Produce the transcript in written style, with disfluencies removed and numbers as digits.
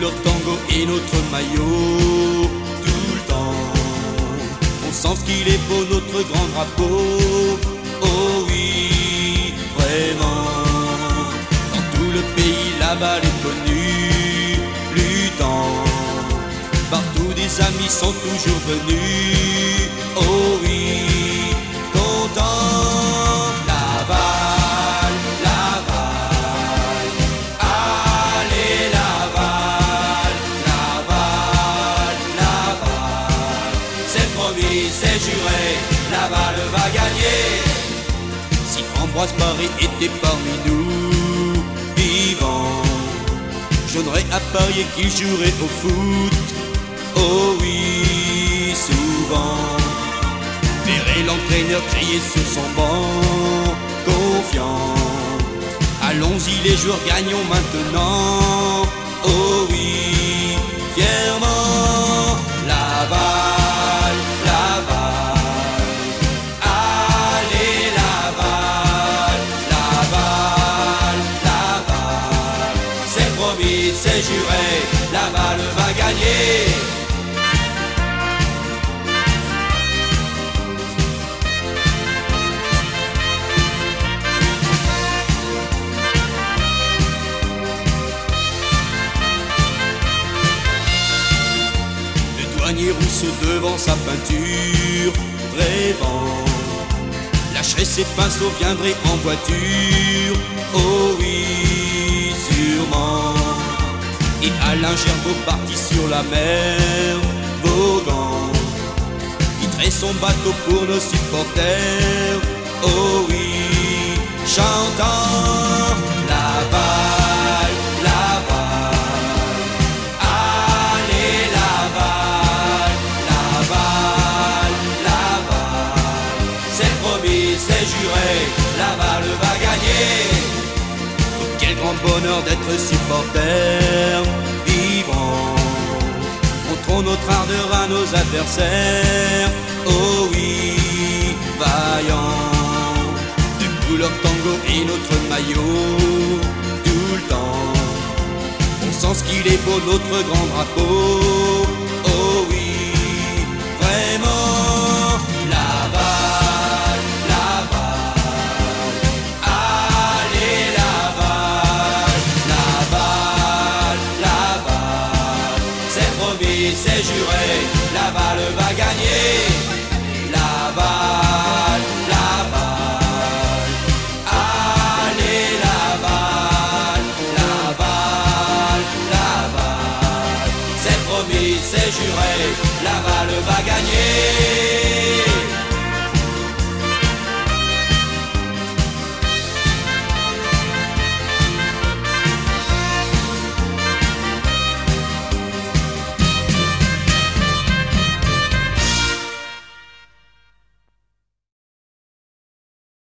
couleur tango et notre maillot. Tout le temps, on sent ce qu'il est beau, notre grand drapeau. Oh oui, vraiment, dans tout le pays la balle est connue. Luttant, partout des amis sont toujours venus. Oh oui, content. Laval, Laval, allez Laval, Laval, Laval. C'est promis, c'est juré, Laval va gagner. Si Ambroise Paré était parmi nous, vivant, je n'aurais à parier qu'il jouerait au foot. Oh oui, souvent, verrait l'entraîneur crier sur son banc, confiant. Allons-y les joueurs, gagnons maintenant. Oh oui, fièrement. Laval, Laval, allez Laval, Laval, Laval. C'est promis, c'est juré, Laval va gagner. Rousseau devant sa peinture, rêvant, lâcherait ses pinceaux, viendrait en voiture. Oh oui, sûrement. Et Alain Gerbaud parti sur la mer, voguant, quitterait son bateau pour nos supporters. Oh oui, chantant. Laval, Laval, allez Laval, Laval, Laval. C'est promis, c'est juré, Laval va gagner. Quel grand bonheur d'être supporter, vivant, montrons notre ardeur à nos adversaires. Oh oui, vaillant, de couleur tango et notre maillot. Tout le temps, on sent ce qu'il est beau, notre grand drapeau. Oh oui, vraiment. Laval, Laval, allez Laval, Laval, Laval. C'est promis, c'est juré, Laval va gagner. Laval, Laval, allez Laval, Laval, Laval. C'est promis, c'est juré, Laval va gagner.